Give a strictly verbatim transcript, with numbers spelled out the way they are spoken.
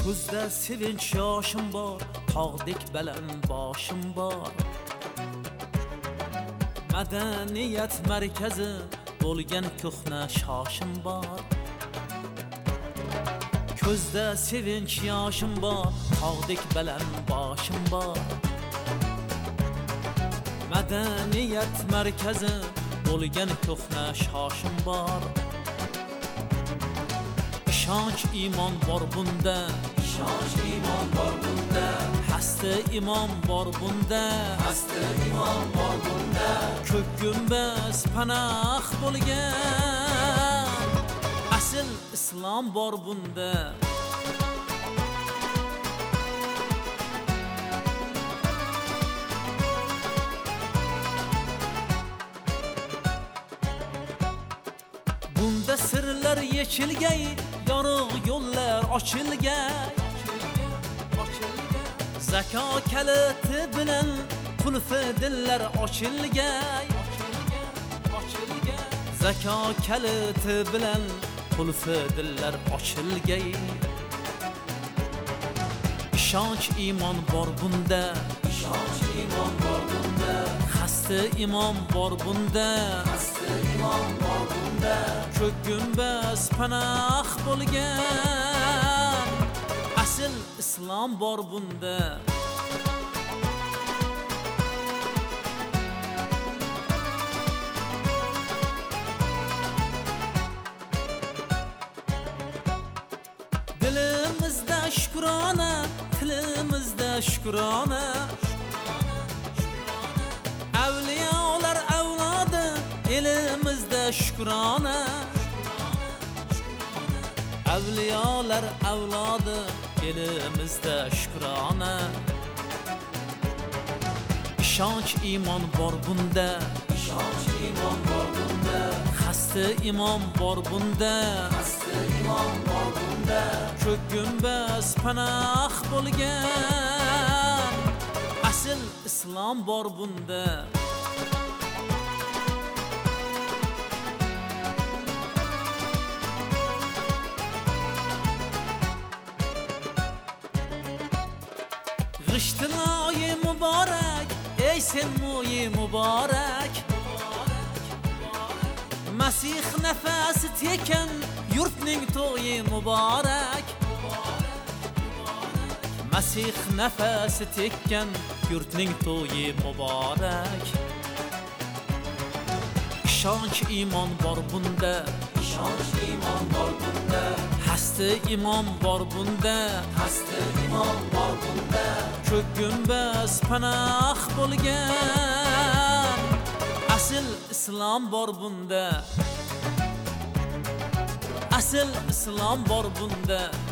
Ko'zda sevinch yoshim bor, tog'dek baland boshim bor. Madaniyat markazi bo'lgan ko'hna shoshim bor. Ko'zda sevinch yoshim bor, tog'dek baland boshim bor. Madaniyat markazi bo'lgan ko'hna shoshim bor. İşanç iman var bunda, İşanç iman var bunda, hasta iman var bunda, hasta iman var bunda. Ko'k gumbaz panoh bo'lgan asl islom bor bunda. Bunda sirlar yechilgay, yorug' yo'llar ochilgay. Zako kaliti bilan qulfi dillar ochilgay. Zako kaliti bilan qulfi dillar ochilgay. İşanç iman bor bunda, İşanç iman var bunda, hasta iman bor bunda, hasta iman var bunda. Ko'k gumbaz panoh bo'lgan asl islom bor bunda. Dilimizda shukrona, tilimizda shukrona. Avliyolar avlodi, elimizda shukrona. Avliyolar avlodi, elimizda shukrona. İşanç iman bor bunda, İşanç iman var bunda, hasta iman bor bunda, hasta iman var bunda. Ko'k gumbaz panoh bo'lgan asl islom bor bunda. G'ishtiloyi muborak, ey sen mo'yi muborak. Masih nafasi tekan, yurtning to'yi muborak. Masih nafasi tekkan, yurtning to'yi muborak. İşanç iman bor bunda, İşanç iman var bunda, hasta iman bor bunda, hasta iman var bunda. Ko'k gumbaz panoh bo'lgan asl islom bor bunda, asl islom bor bunda.